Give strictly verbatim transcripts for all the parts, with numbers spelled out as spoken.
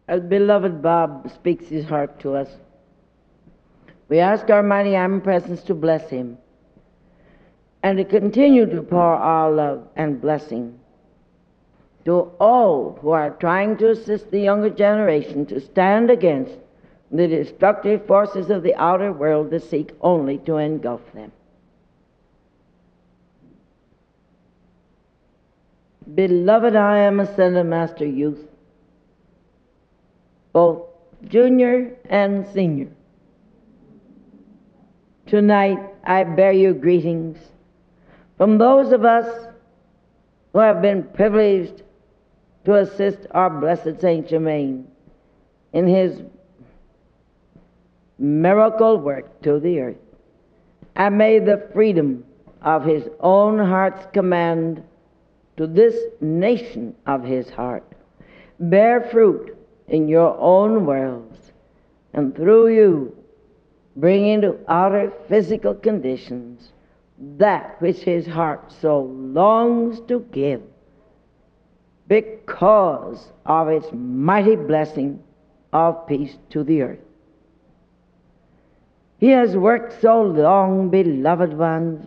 As beloved Bob speaks his heart to us, we ask our mighty omnipresence to bless him and to continue to pour our love and blessing to all who are trying to assist the younger generation to stand against the destructive forces of the outer world that seek only to engulf them. Beloved, I am a Center Master youth, both junior and senior. Tonight I bear you greetings from those of us who have been privileged to assist our blessed Saint Germain in his miracle work to the earth. And may the freedom of his own heart's command to this nation of his heart bear fruit in your own worlds, and through you bring into outer physical conditions that which his heart so longs to give because of its mighty blessing of peace to the earth. He has worked so long, beloved ones,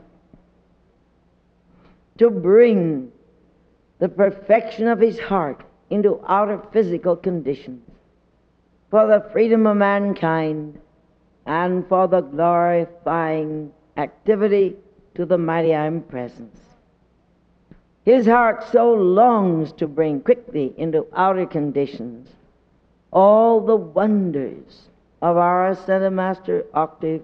to bring the perfection of his heart into outer physical conditions for the freedom of mankind and for the glorifying activity to the mighty omnipresence. His heart so longs to bring quickly into outer conditions all the wonders of our Ascended Master octave,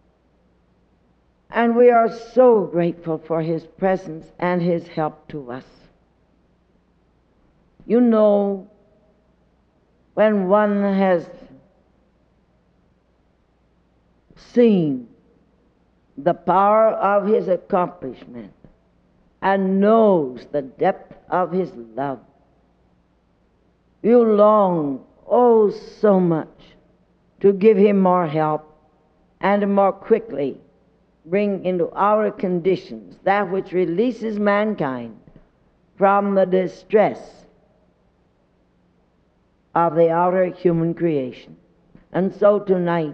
and we are so grateful for his presence and his help to us. You know, when one has seen the power of his accomplishment and knows the depth of his love, you long, oh so much, to give him more help and to more quickly bring into our conditions that which releases mankind from the distress of the outer human creation. And so tonight,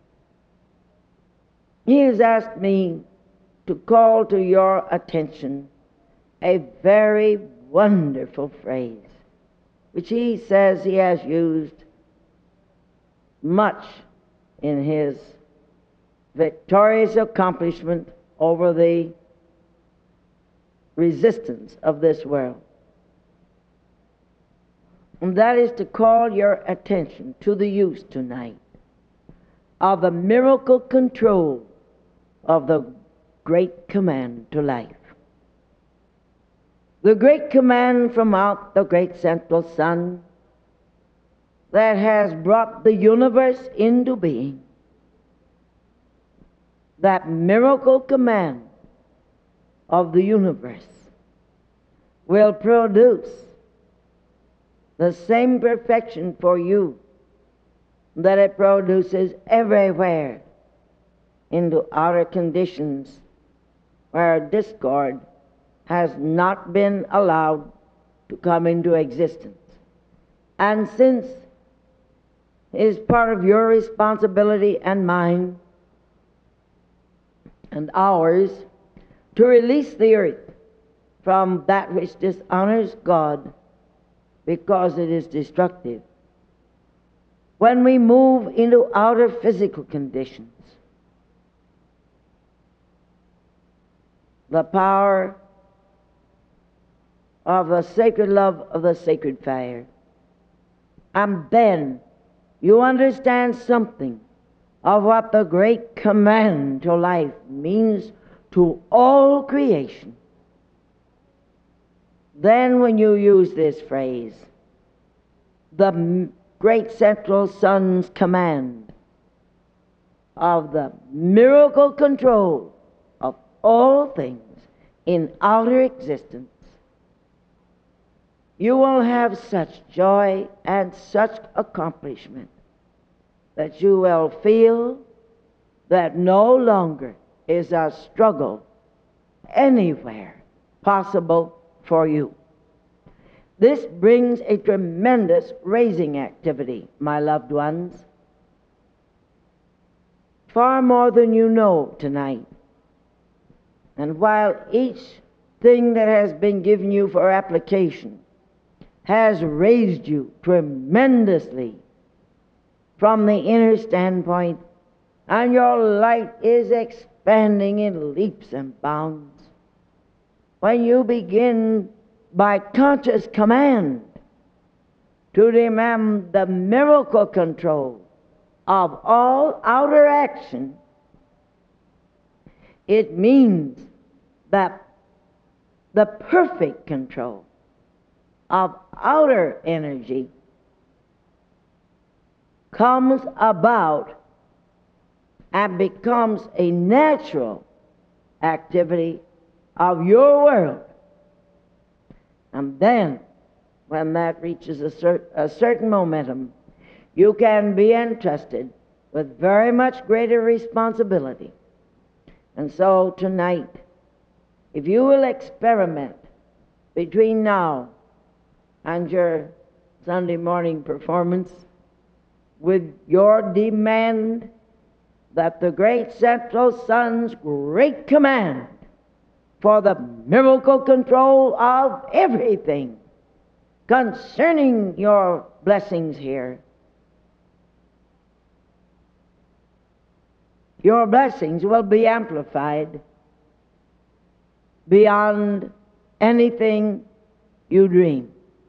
he has asked me to call to your attention a very wonderful phrase, which he says he has used much in his victorious accomplishment over the resistance of this world. And that is to call your attention to the use tonight of the miracle control of the great command to life. The great command from out the great central sun that has brought the universe into being. That miracle command of the universe will produce the same perfection for you that it produces everywhere into outer conditions where discord has not been allowed to come into existence. And since it is part of your responsibility and mine and ours to release the earth from that which dishonors God because it is destructive, when we move into outer physical conditions, the power of the sacred love of the sacred fire, and then you understand something of what the great command to life means to all creation. Then when you use this phrase, the great central sun's command of the miracle control of all things in outer existence, you will have such joy and such accomplishment that you will feel that no longer is a struggle anywhere possible for you. This brings a tremendous raising activity, my loved ones, far more than you know tonight. And while each thing that has been given you for application has raised you tremendously from the inner standpoint, and your light is expanding in leaps and bounds, when you begin by conscious command to demand the miracle control of all outer action, it means that the perfect control of outer energy comes about and becomes a natural activity of your world. And then, when that reaches a, cer a certain momentum, you can be entrusted with very much greater responsibility. And so tonight, if you will experiment between now and your Sunday morning performance with your demand that the great Central Sun's great command for the miracle control of everything concerning your blessings here, your blessings will be amplified beyond anything you dream.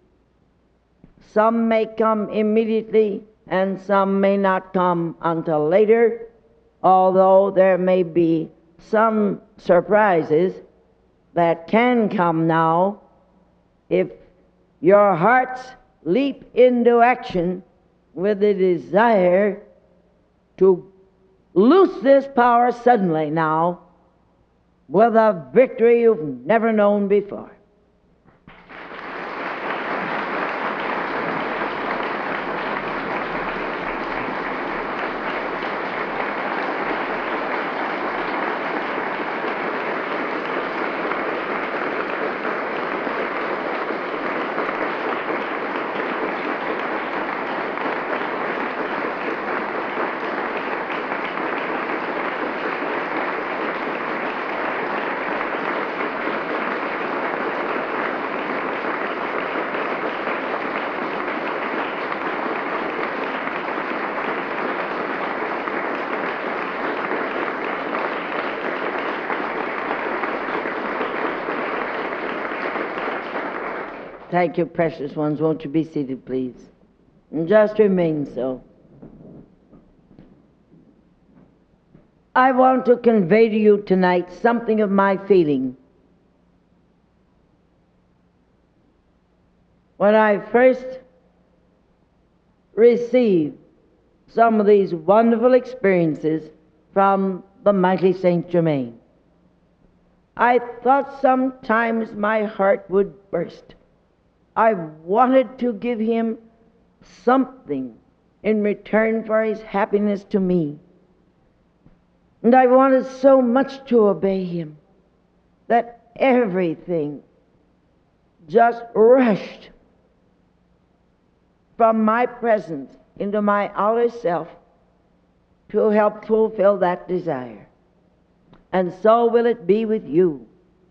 Some may come immediately, and some may not come until later, although there may be some surprises that can come now if your hearts leap into action with the desire to loose this power suddenly now with a victory you've never known before. Thank you, precious ones. Won't you be seated, please? And just remain so. I want to convey to you tonight something of my feeling. When I first received some of these wonderful experiences from the mighty Saint Germain, I thought sometimes my heart would burst. I wanted to give him something in return for his happiness to me. And I wanted so much to obey him that everything just rushed from my presence into my outer self to help fulfill that desire. And so will it be with you.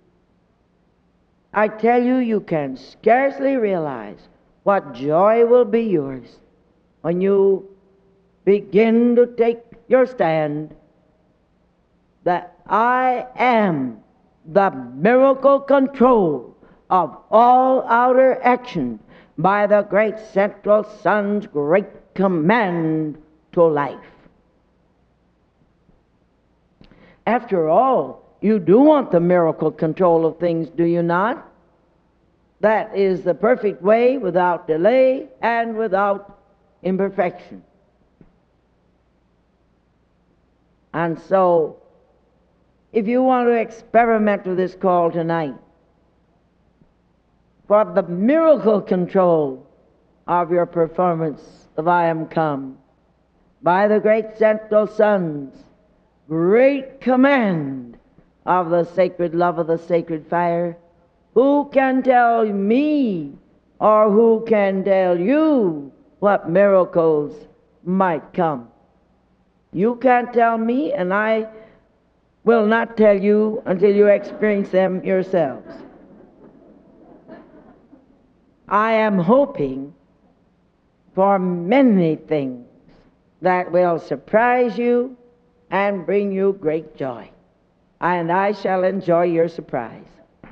I tell you, you can scarcely realize what joy will be yours when you begin to take your stand that I am the miracle control of all outer action by the great Central Sun's great command to life. After all, you do want the miracle control of things, do you not? That is the perfect way, without delay and without imperfection. And so, if you want to experiment with this call tonight for the miracle control of your performance of I Am Come, by the great Central Sun's great command of the sacred love of the sacred fire, who can tell me or who can tell you what miracles might come? You can't tell me, and I will not tell you until you experience them yourselves. I am hoping for many things that will surprise you and bring you great joy. And I shall enjoy your surprise.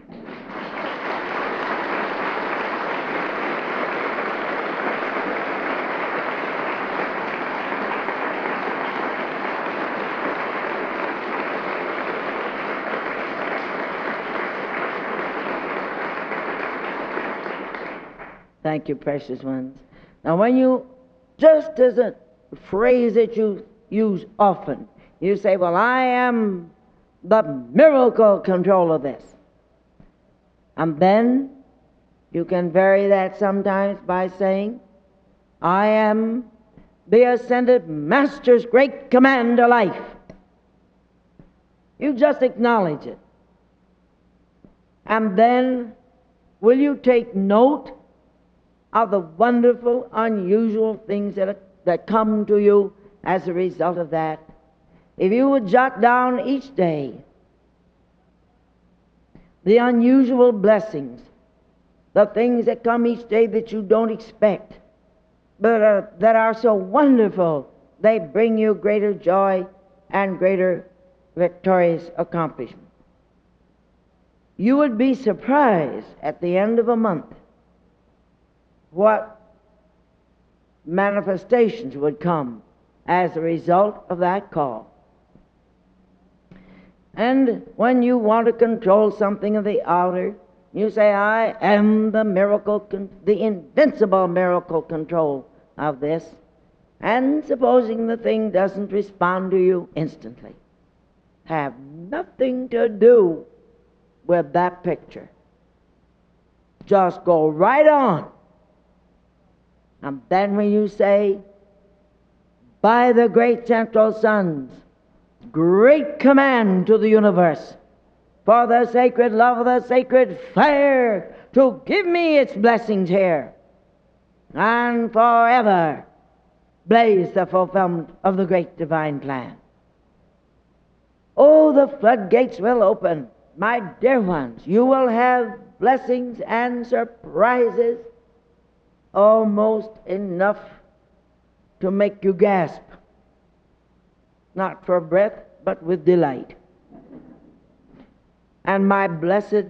Thank you, precious ones. Now, when you, just as a phrase that you use often, you say, well, I am the miracle control of this. And then you can vary that sometimes by saying, I am the ascended Master's great command to life. You just acknowledge it. And then will you take note of the wonderful, unusual things that, that come to you as a result of that? If you would jot down each day the unusual blessings, the things that come each day that you don't expect, but are, that are so wonderful, they bring you greater joy and greater victorious accomplishment. You would be surprised at the end of a month what manifestations would come as a result of that call. And when you want to control something of the outer, you say, I am the miracle, con- the invincible miracle control of this. And supposing the thing doesn't respond to you instantly, have nothing to do with that picture. Just go right on. And then when you say, by the great central sun's great command to the universe, for the sacred love of the sacred fire to give me its blessings here, and forever blaze the fulfillment of the great divine plan. Oh, the floodgates will open. My dear ones, you will have blessings and surprises almost enough to make you gasp, not for breath, but with delight. And my blessed,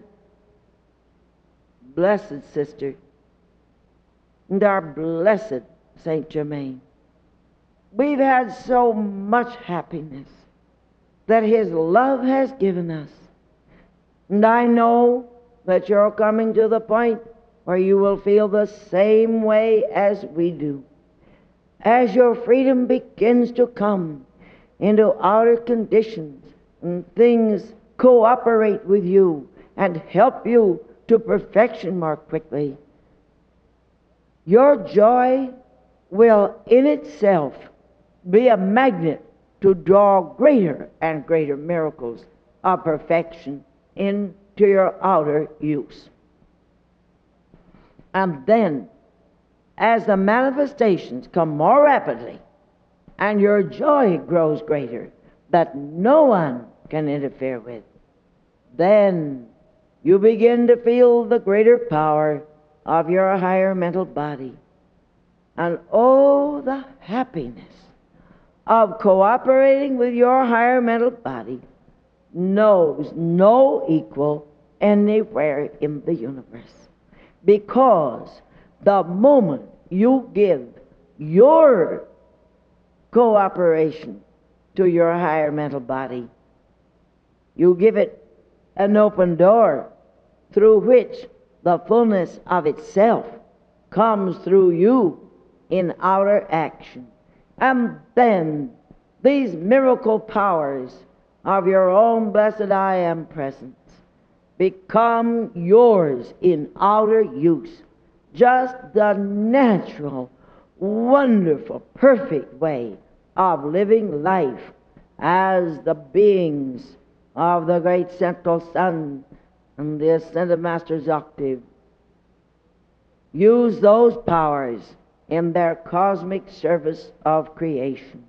blessed sister, and our blessed Saint Germain, we've had so much happiness that his love has given us. And I know that you're coming to the point where you will feel the same way as we do. As your freedom begins to come into outer conditions and things cooperate with you and help you to perfection more quickly, your joy will in itself be a magnet to draw greater and greater miracles of perfection into your outer use. And then, as the manifestations come more rapidly and your joy grows greater that no one can interfere with, then you begin to feel the greater power of your higher mental body. And oh, the happiness of cooperating with your higher mental body knows no equal anywhere in the universe. Because the moment you give your cooperation to your higher mental body, you give it an open door through which the fullness of itself comes through you in outer action. And then these miracle powers of your own blessed I Am presence become yours in outer use. Just the natural, wonderful, perfect way of living life as the beings of the great central sun and the ascended Master's octave. use those powers in their cosmic service of creation.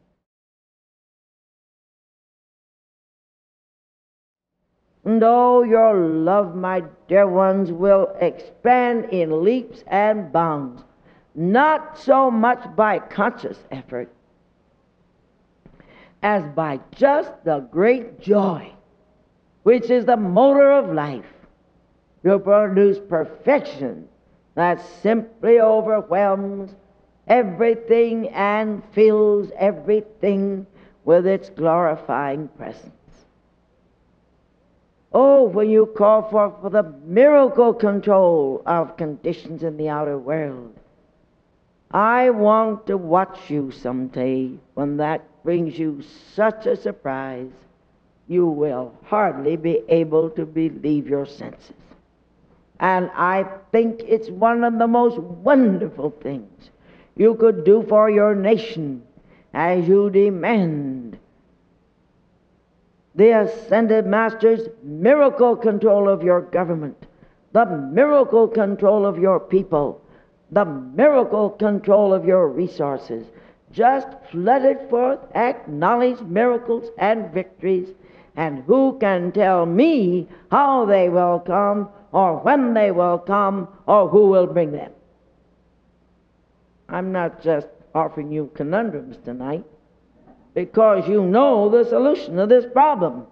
And oh, your love, my dear ones, will expand in leaps and bounds, not so much by conscious effort as by just the great joy, which is the motor of life, to produce perfection that simply overwhelms everything and fills everything with its glorifying presence. Oh, when you call for, for the miracle control of conditions in the outer world, I want to watch you someday when that brings you such a surprise, you will hardly be able to believe your senses. And I think it's one of the most wonderful things you could do for your nation as you demand the ascended Master's miracle control of your government, the miracle control of your people, the miracle control of your resources. Just flood it forth, acknowledge miracles and victories, and who can tell me how they will come, or when they will come, or who will bring them? I'm not just offering you conundrums tonight, because you know the solution of this problem.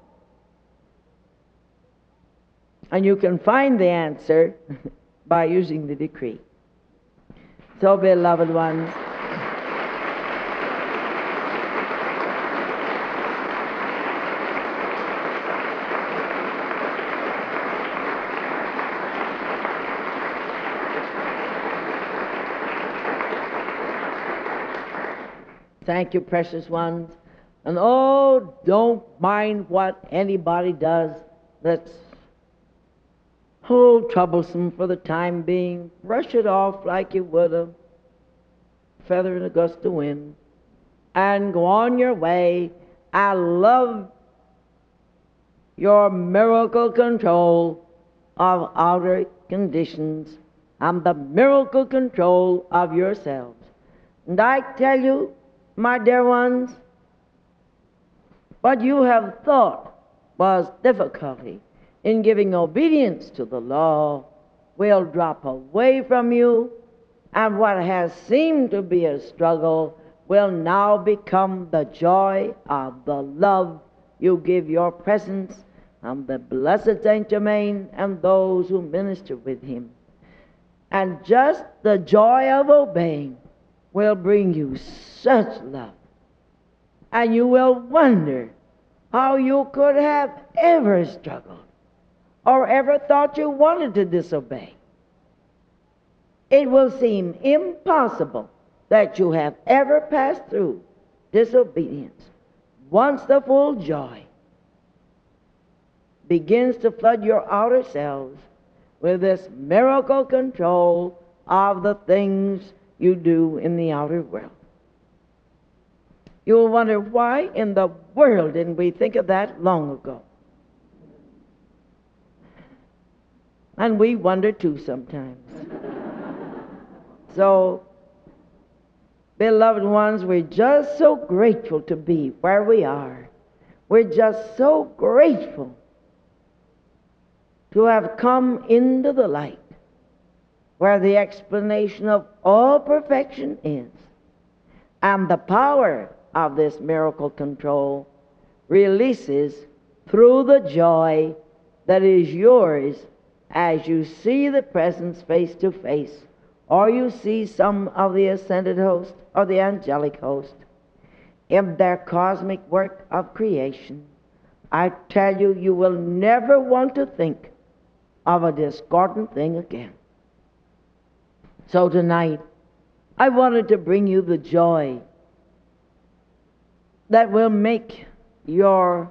And you can find the answer by using the decree. So, beloved ones, thank you, precious ones. And oh, don't mind what anybody does that's oh, troublesome for the time being. Brush it off like you would a feather in a gust of wind and go on your way. I love your miracle control of outer conditions and the miracle control of yourselves. And I tell you, my dear ones, what you have thought was difficulty in giving obedience to the law will drop away from you, and what has seemed to be a struggle will now become the joy of the love you give your presence and the blessed Saint Germain and those who minister with him. And just the joy of obeying will bring you such love. And you will wonder how you could have ever struggled or ever thought you wanted to disobey. It will seem impossible that you have ever passed through disobedience once the full joy begins to flood your outer selves with this miracle control of the things you do in the outer world. You'll wonder, why in the world didn't we think of that long ago? And we wonder too sometimes. So, beloved ones, we're just so grateful to be where we are. We're just so grateful to have come into the light where the explanation of all perfection is, and the power of this miracle control releases through the joy that is yours as you see the presence face to face, or you see some of the ascended host or the angelic host in their cosmic work of creation. I tell you, you will never want to think of a discordant thing again. So tonight, I wanted to bring you the joy that will make your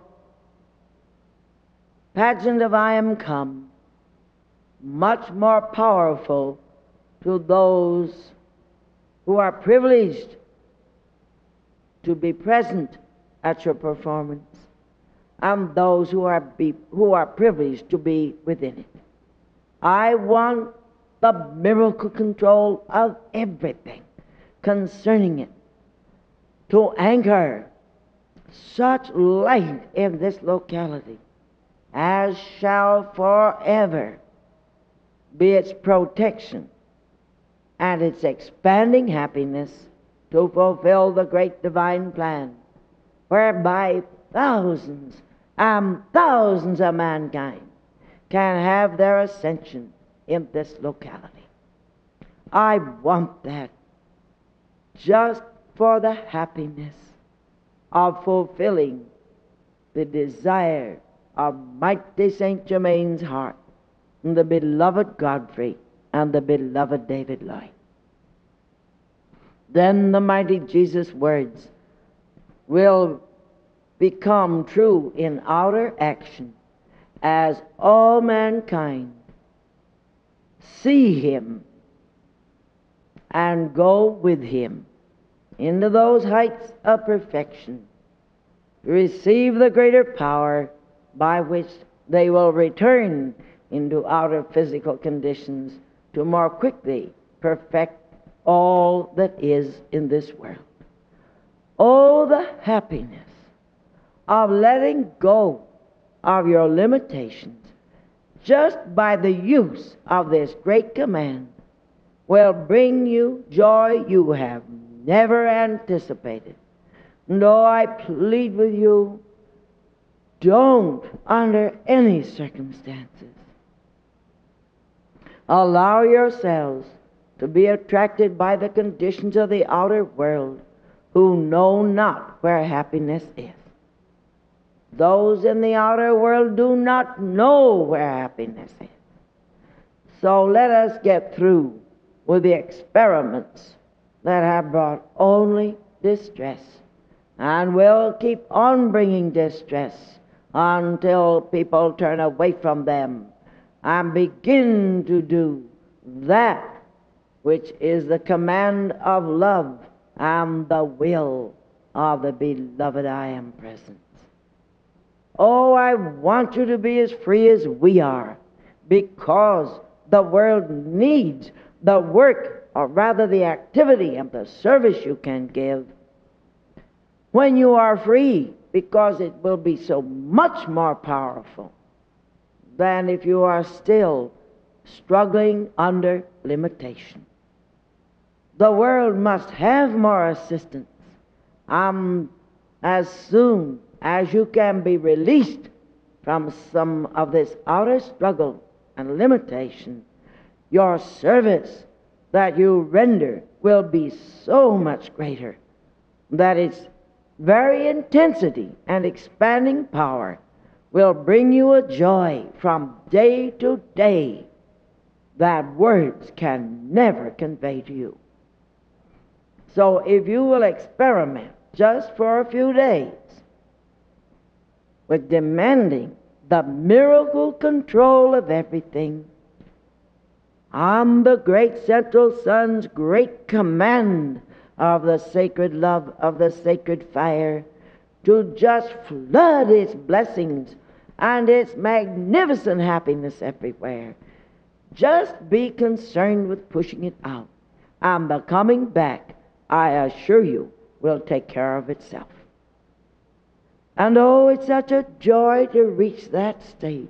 pageant of I Am Come much more powerful to those who are privileged to be present at your performance, and those who are, be, who are privileged to be within it. I want the miracle control of everything concerning it, to anchor such light in this locality as shall forever be its protection and its expanding happiness to fulfill the great divine plan, whereby thousands and thousands of mankind can have their ascension in this locality. I want that just for the happiness of fulfilling the desire of mighty Saint Germain's heart, and the beloved Godfrey and the beloved David Lloyd. Then the mighty Jesus' words will become true in outer action as all mankind see him and go with him into those heights of perfection, to receive the greater power by which they will return into outer physical conditions to more quickly perfect all that is in this world. Oh, the happiness of letting go of your limitations just by the use of this great command will bring you joy you have never anticipated. No, I plead with you, don't, under any circumstances, allow yourselves to be attracted by the conditions of the outer world who know not where happiness is. Those in the outer world do not know where happiness is. So let us get through with the experiments that have brought only distress, and will keep on bringing distress until people turn away from them and begin to do that which is the command of love and the will of the beloved I Am Presence. Oh, I want you to be as free as we are, because the world needs the work, or rather the activity and the service you can give when you are free, because it will be so much more powerful than if you are still struggling under limitation. The world must have more assistance. Um, as soon as you can be released from some of this outer struggle and limitation, your service that you render will be so much greater that its very intensity and expanding power will bring you a joy from day to day that words can never convey to you. So if you will experiment just for a few days with demanding the miracle control of everything on the great Central Sun's great command of the sacred love of the sacred fire, to just flood its blessings and its magnificent happiness everywhere. Just be concerned with pushing it out, and the coming back, I assure you, will take care of itself. And oh, it's such a joy to reach that stage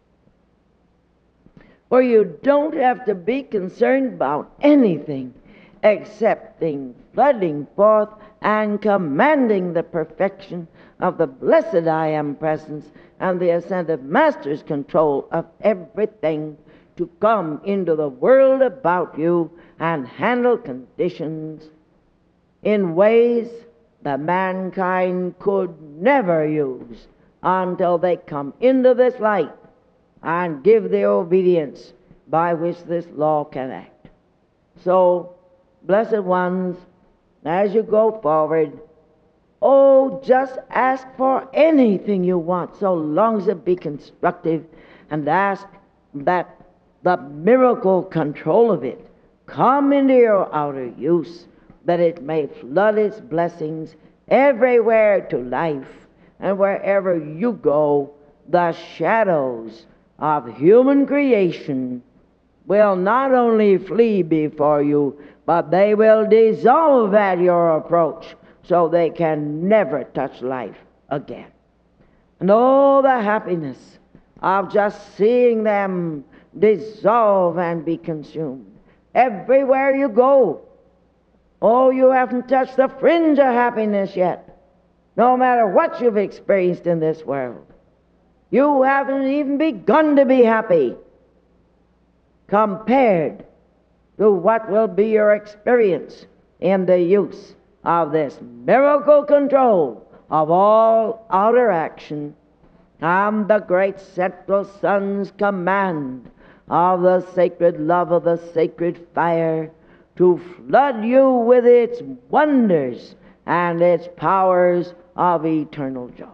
where you don't have to be concerned about anything excepting flooding forth and commanding the perfection of the blessed I Am Presence and the ascended Master's control of everything to come into the world about you and handle conditions in ways that mankind could never use until they come into this light and give the obedience by which this law can act. So, blessed ones, as you go forward, oh, just ask for anything you want, so long as it be constructive, and ask that the miracle control of it come into your outer use, that it may flood its blessings everywhere to life, and wherever you go, the shadows of human creation will not only flee before you, but they will dissolve at your approach, so they can never touch life again. And oh, the happiness of just seeing them dissolve and be consumed. Everywhere you go, oh, you haven't touched the fringe of happiness yet, no matter what you've experienced in this world. You haven't even begun to be happy compared to what will be your experience in the use of this miracle control of all outer action and the great central Son's command of the sacred love of the sacred fire to flood you with its wonders and its powers of eternal joy.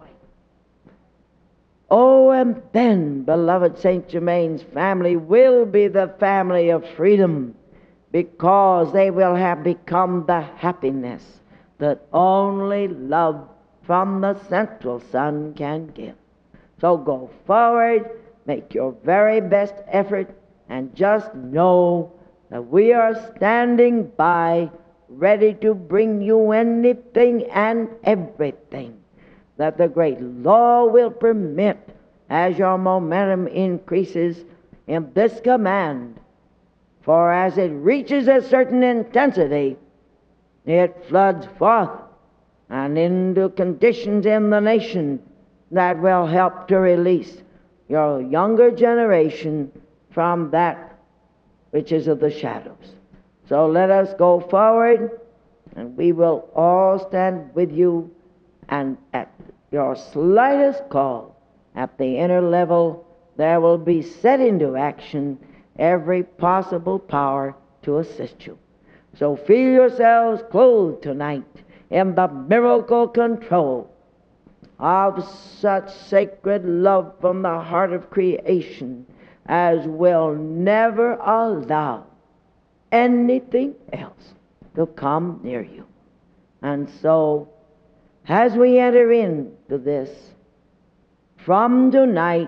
Oh, and then, beloved Saint Germain's family will be the family of freedom, because they will have become the happiness that only love from the central Son can give. So go forward, make your very best effort, and just know that we are standing by, ready to bring you anything and everything that the great law will permit as your momentum increases in this command. For as it reaches a certain intensity, it floods forth and into conditions in the nation that will help to release your younger generation from that which is of the shadows. So let us go forward, and we will all stand with you, and at your slightest call at the inner level, there will be set into action every possible power to assist you. So feel yourselves clothed tonight in the miracle control of such sacred love from the heart of creation as will never allow anything else to come near you. And so, as we enter into this, from tonight,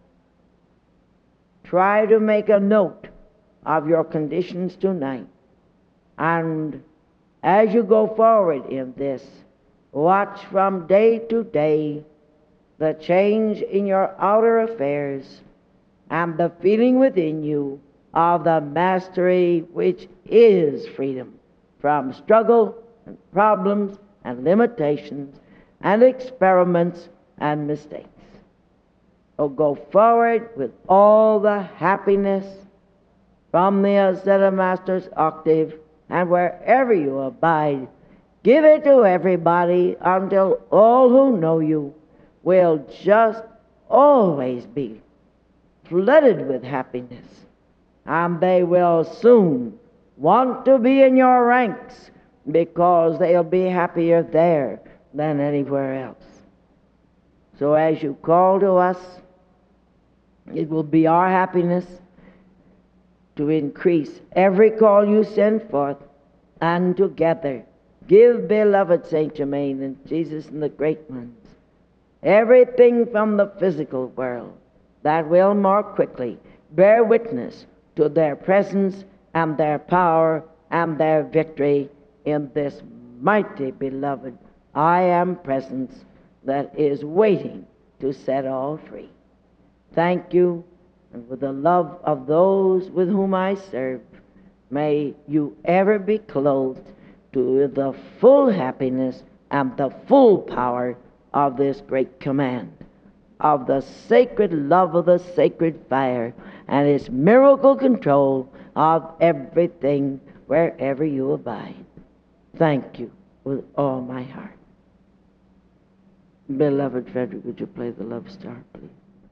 try to make a note of your conditions tonight. And as you go forward in this, watch from day to day the change in your outer affairs and the feeling within you of the mastery which is freedom from struggle and problems and limitations and experiments and mistakes. So go forward with all the happiness from the Zeta Master's octave, and wherever you abide, give it to everybody until all who know you will just always be flooded with happiness, and they will soon want to be in your ranks because they'll be happier there than anywhere else. So as you call to us, it will be our happiness to increase every call you send forth, and together give beloved Saint Germain and Jesus and the great ones everything from the physical world that will more quickly bear witness to their presence and their power and their victory in this mighty beloved I Am presence that is waiting to set all free. Thank you, and with the love of those with whom I serve, may you ever be clothed to the full happiness and the full power of this great command, of the sacred love of the sacred fire, and its miracle control of everything wherever you abide. Thank you with all my heart. Beloved Frederick, would you play the Love Star, please?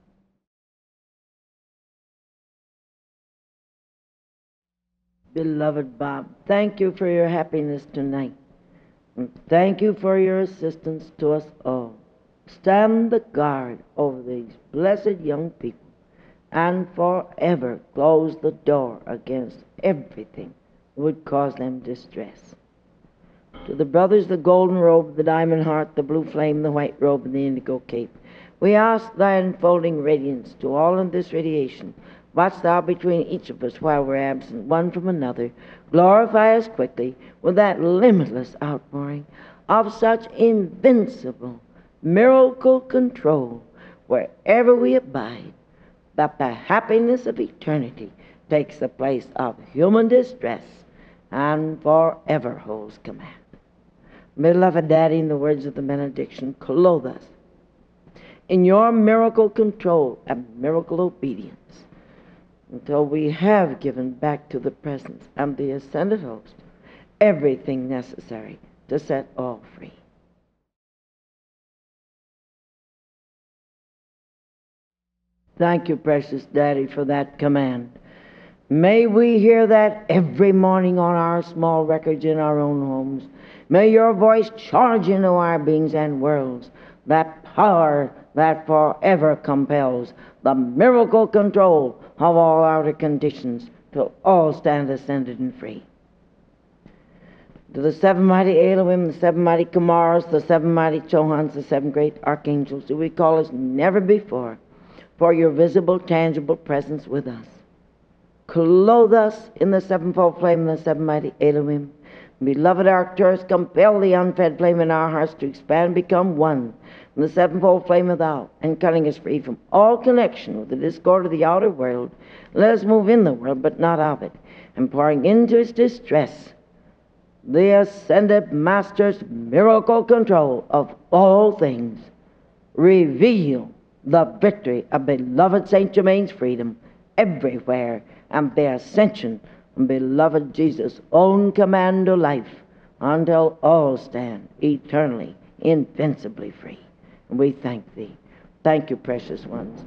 Beloved Bob, thank you for your happiness tonight. And thank you for your assistance to us all. Stand the guard over these blessed young people and forever close the door against everything that would cause them distress. To the brothers, the golden robe, the diamond heart, the blue flame, the white robe, and the indigo cape, we ask thy enfolding radiance to all in this radiation, Watch thou between each of us while we're absent one from another. Glorify us quickly with that limitless outpouring of such invincible miracle control wherever we abide, that the happiness of eternity takes the place of human distress and forever holds command. Beloved Daddy, in the words of the benediction, clothe us in your miracle control and miracle obedience until we have given back to the presence and the ascended host everything necessary to set all free. Thank you, precious Daddy, for that command. May we hear that every morning on our small records in our own homes. May your voice charge into our beings and worlds that power that forever compels the miracle control of all outer conditions till all stand ascended and free. To the seven mighty Elohim, the seven mighty Kamaras, the seven mighty Chohans, the seven great archangels, do we call as never before for your visible, tangible presence with us. Clothe us in the sevenfold flame of the seven mighty Elohim. Beloved Arcturus, compel the unfed flame in our hearts to expand and become one in the sevenfold flame of thou, and cutting us free from all connection with the discord of the outer world. Let us move in the world, but not of it, and pouring into its distress the ascended Master's miracle control of all things. Reveal the victory of beloved Saint Germain's freedom everywhere, and the ascension of beloved Jesus' own command to life, until all stand eternally, invincibly free. And we thank thee. Thank you, precious ones.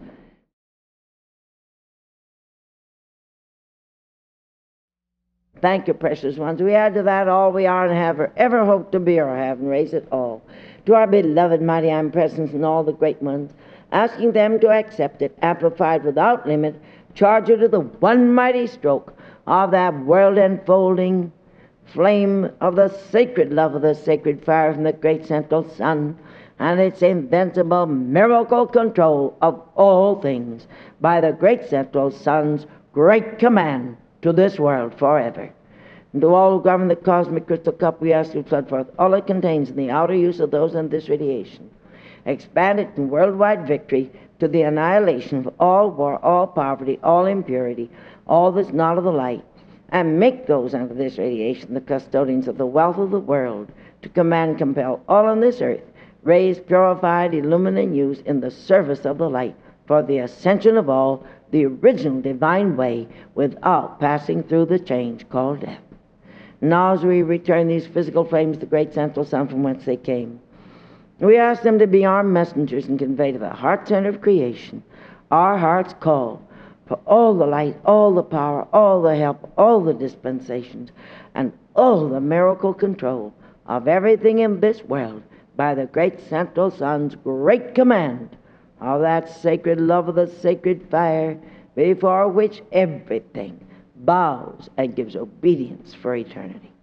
Thank you, precious ones. We add to that all we are and have or ever hope to be or have, and raise it all to our beloved mighty I Am Presence and all the great ones, asking them to accept it, amplified without limit, charge it to the one mighty stroke of that world-enfolding flame of the sacred love of the sacred fire from the great central sun, and its invincible miracle control of all things by the great central sun's great command to this world forever. And to all who govern the cosmic crystal cup, we ask you to flood forth all it contains in the outer use of those in this radiation. Expand it in worldwide victory to the annihilation of all war, all poverty, all impurity, all that's not of the light, and make those under this radiation the custodians of the wealth of the world, to command, compel all on this earth, raised, purified, illumined, and used in the service of the light, for the ascension of all, the original divine way, without passing through the change called death. Now as we return these physical flames to the great central sun from whence they came, we ask them to be our messengers and convey to the heart center of creation our heart's call for all the light, all the power, all the help, all the dispensations, and all the miracle control of everything in this world by the great central sun's great command of that sacred love of the sacred fire, before which everything bows and gives obedience for eternity.